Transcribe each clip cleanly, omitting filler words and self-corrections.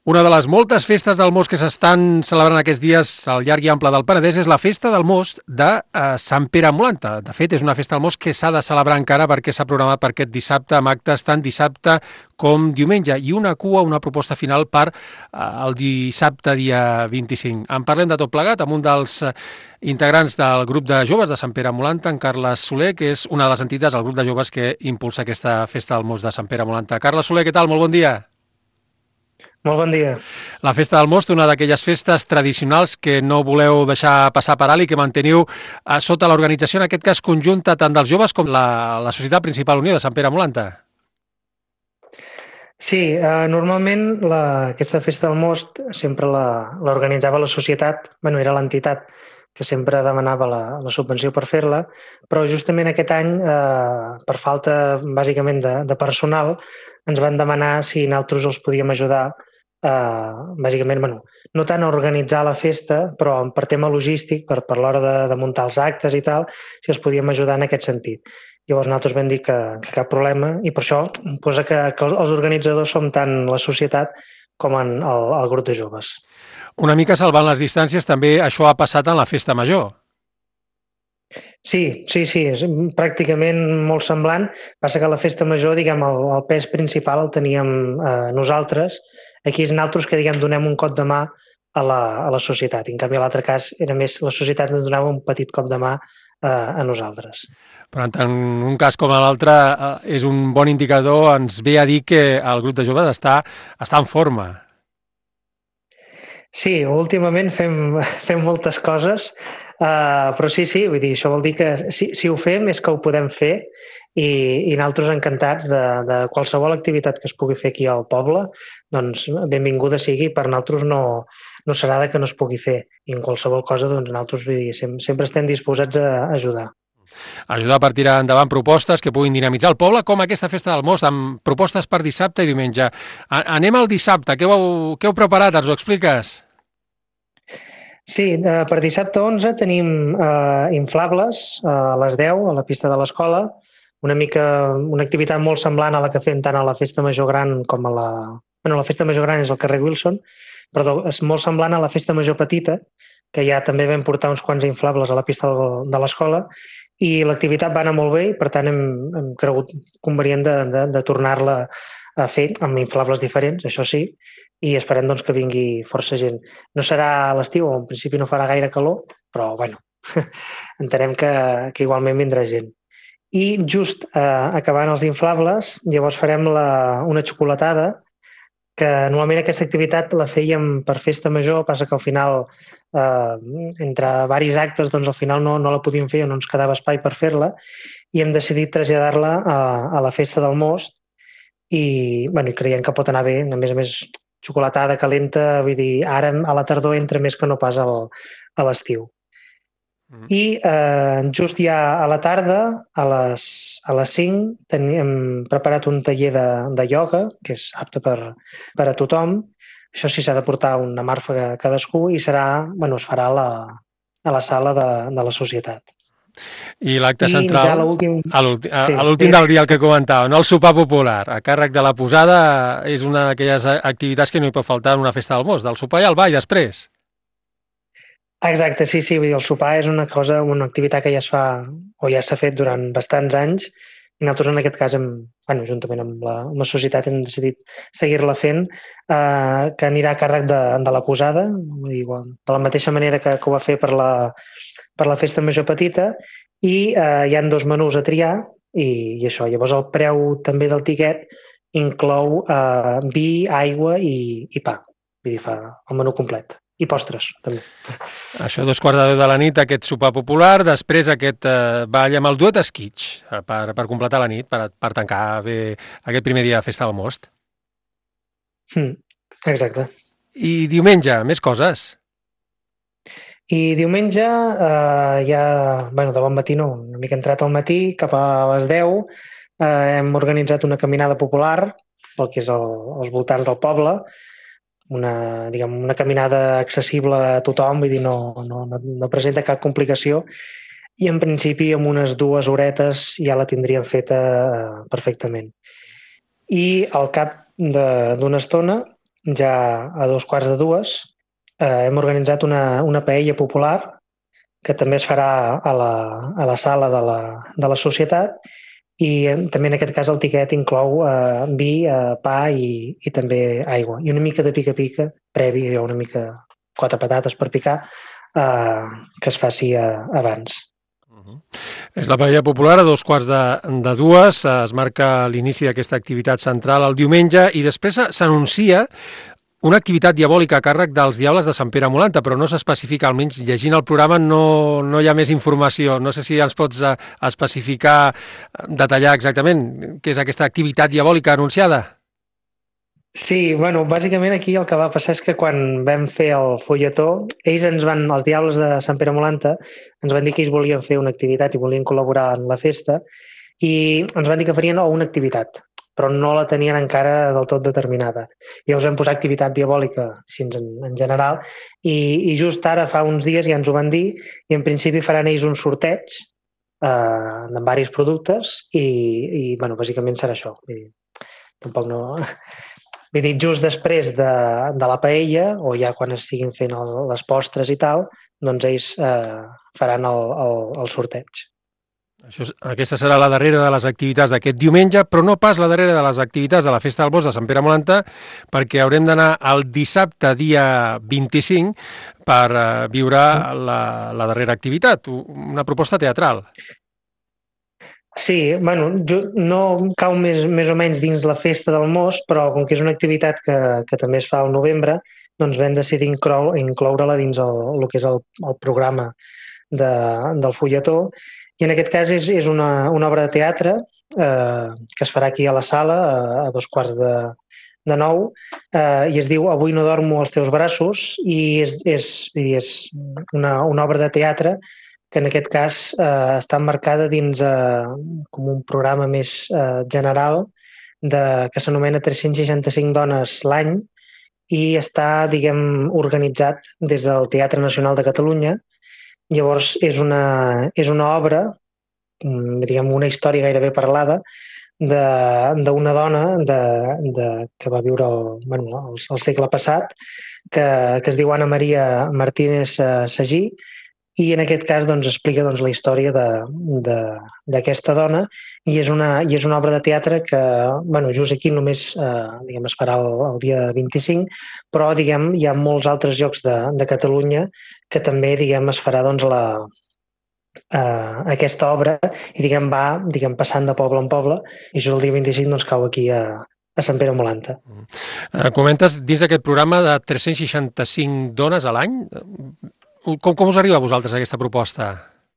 Una de les moltes festes del most que s'estan celebrant aquests dies al llarg i ample del Penedès és la festa del most de Sant Pere Molanta. De fet, és una festa del most que s'ha de celebrar encara perquè s'ha programat per aquest dissabte amb actes tant dissabte com diumenge i una proposta final per el dissabte dia 25. En parlem de tot plegat amb un dels integrants del grup de joves de Sant Pere Molanta, en Carles Soler, que és una de les entitats del grup de joves que impulsa aquesta festa del most de Sant Pere Molanta. Carles Soler, què tal? Molt bon dia. Molt bon dia. La festa del most, una d'aquelles festes tradicionals que no voleu deixar passar per alt i que manteniu sota l'organització, en aquest cas conjunta tant dels joves com la Societat Principal Unió de Sant Pere Molanta. Sí, normalment aquesta festa del most sempre l'organitzava la societat, era l'entitat que sempre demanava la subvenció per fer-la, però justament aquest any, per falta bàsicament de personal, ens van demanar si nosaltres els podíem ajudar bàsicament, no tant a organitzar la festa, però per tema logístic, per l'hora de muntar els actes i tal, si els podíem ajudar en aquest sentit. Llavors nosaltres vam dir que cap problema i per això posa que els organitzadors som tant la societat com el grup de joves. Una mica salvant les distàncies, també això ha passat en la festa major. Sí, és pràcticament molt semblant. Passa que a la festa major, el pes principal el teníem nosaltres. Aquí és nosaltres que, donem un cop de mà a la societat. En canvi, a l'altre cas, era més la societat ens donava un petit cop de mà a nosaltres. Però en un cas com l'altre és un bon indicador, ens ve a dir que el grup de joves està en forma. Sí, últimament fem moltes coses, però sí, vull dir, això vol dir que si ho fem és que ho podem fer i nosaltres encantats de qualsevol activitat que es pugui fer aquí al poble, doncs benvinguda sigui, per nosaltres no serà que no es pugui fer i en qualsevol cosa doncs nosaltres sempre estem disposats a ajudar. Ajudar per tirar endavant propostes que puguin dinamitzar el poble, com aquesta festa del most, amb propostes per dissabte i diumenge. Anem al dissabte, què heu preparat? Ens ho expliques? Sí, per dissabte 11 tenim inflables a les 10 a la pista de l'escola, una activitat molt semblant a la que fem tant a la festa major gran com a la festa major gran és al carrer Wilson, però és molt semblant a la festa major petita, que ja també vam portar uns quants inflables a la pista de l'escola i l'activitat va anar molt bé i per tant hem cregut convenient de tornar-la a fer amb inflables diferents, això sí, i esperem doncs, que vingui força gent. No serà a l'estiu, en principi no farà gaire calor, però entenem que igualment vindrà gent. I just acabant els inflables, llavors farem una xocolatada, que normalment aquesta activitat la fèiem per festa major, passa que al final, entre varis actes, doncs al final no la podíem fer o no ens quedava espai per fer-la, i hem decidit traslladar-la a la festa del most i creiem que pot anar bé, a més, xocolatada calenta, vull dir, ara a la tardor entra més que no pas a l'estiu. I just ja a la tarda, a les 5, hem preparat un taller de ioga, que és apte per a tothom. Això sí, s'ha de portar una màrfega cadascú i es farà a la sala de la societat. I l'acte central, a l'últim del dia el que comentàvem, el sopar popular, a càrrec de la posada, és una d'aquelles activitats que no hi pot faltar en una festa del most, del sopar i el ball després. Exacte, sí, vull dir, el sopar és una activitat que ja es fa o ja s'ha fet durant bastants anys i nosaltres en aquest cas, juntament amb la societat, hem decidit seguir-la fent, que anirà a càrrec de la posada, de la mateixa manera que ho va fer per la festa major petita, i hi ha 2 menús a triar i això. Llavors el preu també del tiquet inclou vi, aigua i pa, vull dir, fa el menú complet. I postres, també. Això, 2:15 de la nit, aquest sopar popular, després aquest ball amb el duet esquitx, per completar la nit, per tancar bé aquest primer dia de festa del most. Exacte. I diumenge, més coses? I diumenge, de bon matí no, una mica entrat al matí, cap a les 10, hem organitzat una caminada popular pel que és els voltants del poble, una caminada accessible a tothom, vull dir, no presenta cap complicació i en principi amb unes 2 horetes ja la tindríem feta perfectament. I al cap d'una estona ja a 2:15, hem organitzat una paella popular que també es farà a la sala de la societat i també en aquest cas el tiquet inclou vi, pa i també aigua i una mica de pica-pica previ, una mica 4 patates per picar que es faci abans. És la paella popular a 2:15, es marca l'inici d'aquesta activitat central el diumenge i després s'anuncia una activitat diabòlica a càrrec dels Diables de Sant Pere Molanta, però no s'especifica, almenys llegint el programa no hi ha més informació. No sé si ens pots especificar, detallar exactament què és aquesta activitat diabòlica anunciada. Sí, bueno, bàsicament aquí el que va passar és que quan vam fer el fulletó, els Diables de Sant Pere Molanta, ens van dir que ells volien fer una activitat i volien col·laborar en la festa i ens van dir que farien una activitat, però no la tenien encara del tot determinada. Llavors vam posar activitat diabòlica, així en general, i just ara, fa uns dies, ja ens ho van dir, i en principi faran ells un sorteig amb diversos productes i bueno, bàsicament serà això. Tampoc no... Vull dir, just després de la paella, o ja quan estiguin fent les postres i tal, doncs ells faran el sorteig. Aquesta serà la darrera de les activitats d'aquest diumenge, però no pas la darrera de les activitats de la Festa del Bosc de Sant Pere Molanta, perquè haurem d'anar el dissabte, dia 25, per viure la darrera activitat, una proposta teatral. Sí, bueno, no cau més o menys dins la Festa del Most, però com que és una activitat que també es fa al novembre, doncs vam decidir incloure-la dins el que és el programa del fulletó. I en aquest cas és una obra de teatre que es farà aquí a la sala a 8:45 i es diu Avui no dormo als teus braços i és una obra de teatre que en aquest cas està emmarcada dins com un programa més general que s'anomena 365 dones l'any i està, diguem, organitzat des del Teatre Nacional de Catalunya. Llavors és una obra, diguem, una història gairebé parlada d'una dona que va viure el segle passat, que es diu Anna Maria Martínez Sagí, i en aquest cas doncs, explica la història d'aquesta dona i és una obra de teatre que just aquí només es farà el dia 25, però hi ha molts altres llocs de Catalunya que també es farà aquesta obra i va passant de poble en poble i just el dia 25 cau aquí a Sant Pere Molanta. Comentes dins d'aquest programa de 365 dones a l'any. Com us arriba a vosaltres aquesta proposta?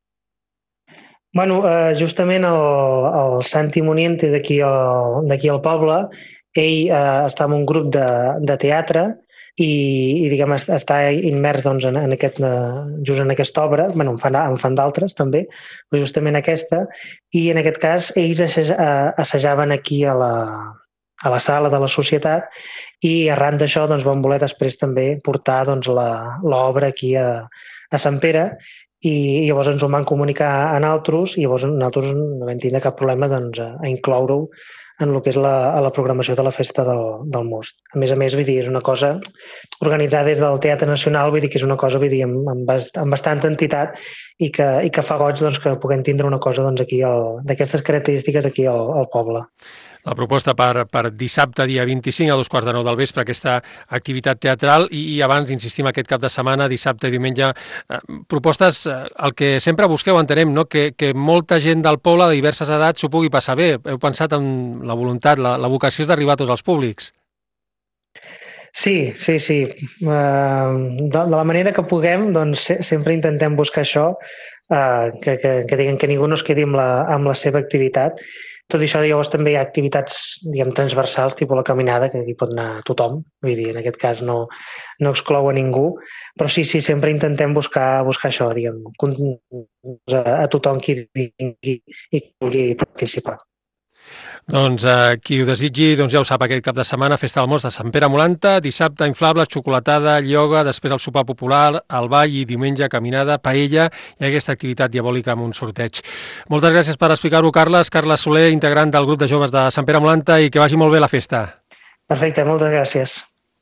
Justament el Santi Muniente d'aquí al poble, ell està en un grup de teatre i està immers just en aquesta obra, en fan d'altres també, però justament aquesta, i en aquest cas ells assajaven aquí a la sala de la societat i arran d'això van voler després també portar l'obra aquí a Sant Pere i llavors ens ho van comunicar a nosaltres i llavors nosaltres no vam tindre cap problema a incloure-ho en el que és la programació de la Festa del Most. A més, vull dir, és una cosa organitzada des del Teatre Nacional, vull dir que és una cosa amb bastanta entitat i que fa goig que puguem tindre una cosa d'aquestes característiques aquí al poble. La proposta per dissabte, dia 25, a 8:45 del vespre, aquesta activitat teatral i abans, insistim, aquest cap de setmana, dissabte i diumenge, propostes, el que sempre busqueu, entenem, no? Que molta gent del poble de diverses edats s'ho pugui passar bé. Heu pensat en la voluntat, la vocació és d'arribar a tots els públics. Sí. De la manera que puguem, sempre intentem buscar això, que ningú no es quedi amb la seva activitat. Tot això, llavors, també hi ha activitats, transversals, tipus la caminada, que aquí pot anar tothom, vull dir, en aquest cas no exclou a ningú, però sí, sempre intentem buscar això, a tothom qui vingui i que vulgui participar. Doncs qui ho desitgi, ja ho sap, aquest cap de setmana, Festa del Most de Sant Pere Molanta, dissabte inflables, xocolatada, ioga, després el sopar popular, el ball i diumenge caminada, paella i aquesta activitat diabòlica amb un sorteig. Moltes gràcies per explicar-ho, Carles. Carles Soler, integrant del grup de joves de Sant Pere Molanta, i que vagi molt bé la festa. Perfecte, moltes gràcies.